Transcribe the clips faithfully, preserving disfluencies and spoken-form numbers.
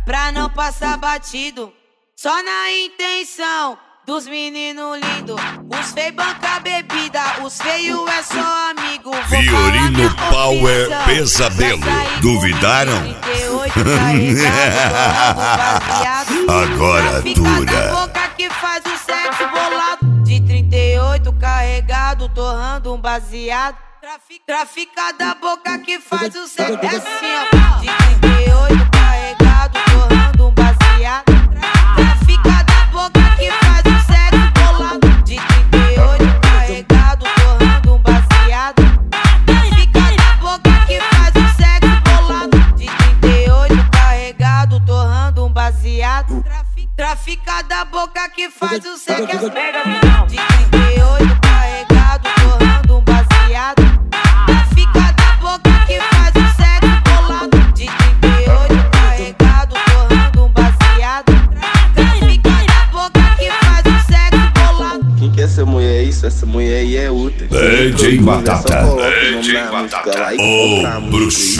pra não passar batido. Só na intenção dos meninos lindos. Os feios banca bebida, os feios é só amigo. Vou Fiorino Power Pesadelo. Duvidaram? Agora dura. Boca que faz o sexo bolado. De trinta e oito carregado, torrando um baseado. Trafica, trafica da boca que faz o sexo. É assim, ó. De trinta e oito carregado, torrando um baseado. Trafica da boca que faz o sexo bolado. De trinta e oito carregado, torrando um baseado. Trafica da boca que faz o sexo bolado. De trinta e oito carregado, torrando um baseado. Trafica da boca que faz o sexo. De trinta e oito carregado, torrando um baseado. Trafica da boca que faz o sexo bolado. De trinta e oito carregado, torrando um baseado. Trafica da boca que faz o sexo bolado. Quem que é essa mulher aí? Essa mulher aí é útil. D J Batata. D J Batata. Ô, bruxo.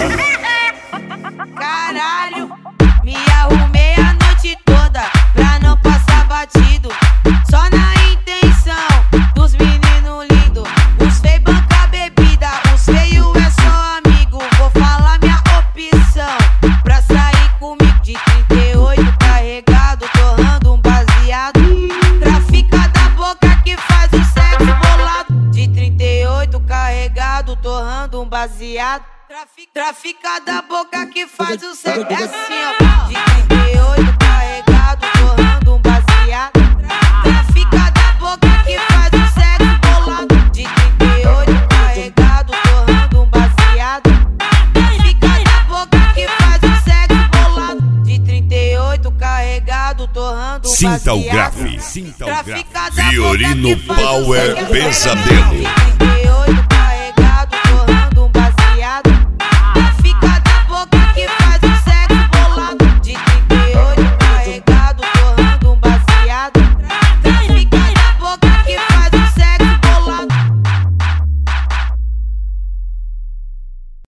Caralho, me arrumei a noite toda pra não passar batido. Só na intenção dos meninos lindos. Os feios banca bebida, os feios é só amigo. Vou falar minha opção pra sair comigo. De trinta e oito carregado, torrando um baseado. Trafica da boca que faz o sexo bolado. De trinta e oito carregado, torrando um baseado. Trafica, trafica da boca que faz o sexo. É assim, ó. De trinta e oito carregado, torrando um baseado. Trafica da boca que faz o sexo bolado. De trinta e oito carregado, torrando um baseado. Trafica da boca que faz o sexo bolado. De trinta e oito carregado, torrando um baseado. Sinta o grave. Sinta o grave. Fiorino Power Pesadelo.